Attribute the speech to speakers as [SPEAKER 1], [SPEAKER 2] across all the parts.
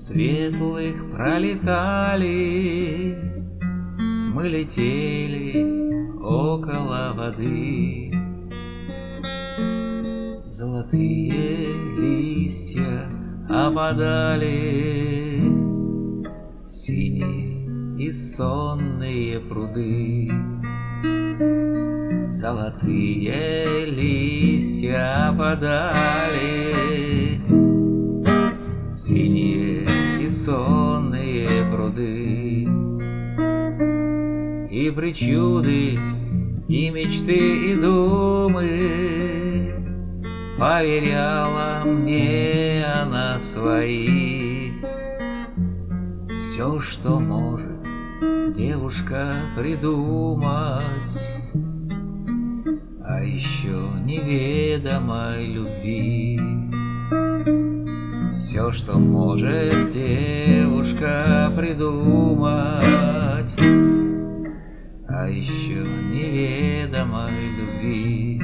[SPEAKER 1] светлых пролетали, мы летели около воды. Золотые листья опадали в синие и сонные пруды. Золотые листья опадали в синие и сонные пруды. И причуды, и мечты, и думы поверяла мне она свои. Все, что может девушка придумать о еще неведомой любви. Все, что может девушка придумать о еще неведомой любви.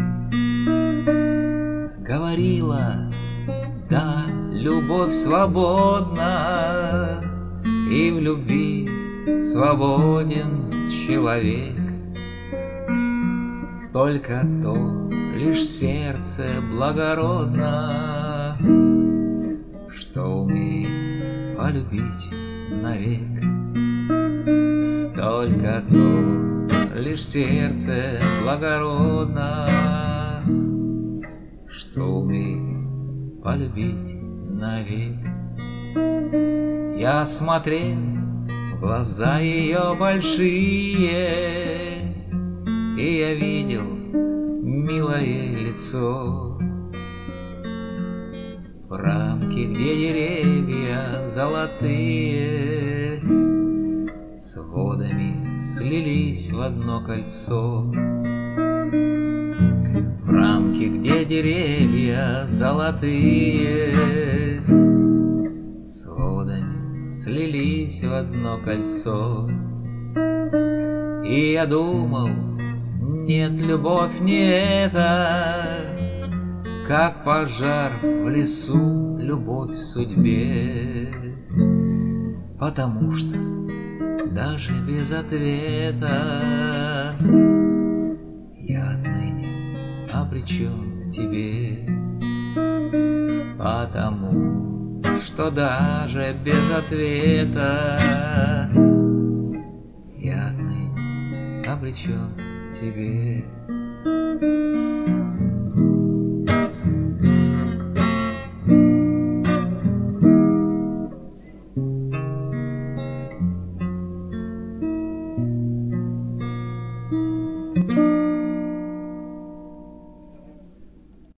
[SPEAKER 1] Говорила, да, любовь свободна, и в любви свободен человек. Только то лишь сердце благородно, что умеет полюбить навек. Только то лишь сердце благородно, что умеет полюбить навек. Я смотрел в глаза ее большие, и я видел милое лицо. В рамке, где деревья золотые с водами слились в одно кольцо. В рамке, где деревья золотые с водами слились в одно кольцо. И я думал, нет, любовь не это, как пожар в лесу, любовь в судьбе. Потому что даже без ответа я отныне обречен тебе. Потому что даже без ответа я отныне обречен тебе.